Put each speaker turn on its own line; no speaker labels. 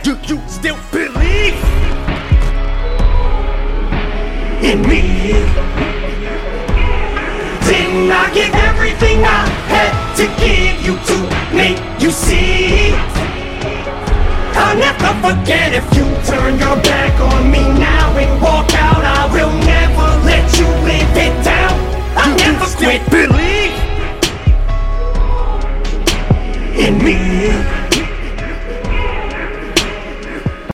Do you still believe in me? Didn't I give everything I had to give you to make you see? I'll never forget if you turn your back on me now and walk out. I will never let you live it down. I'll never quit.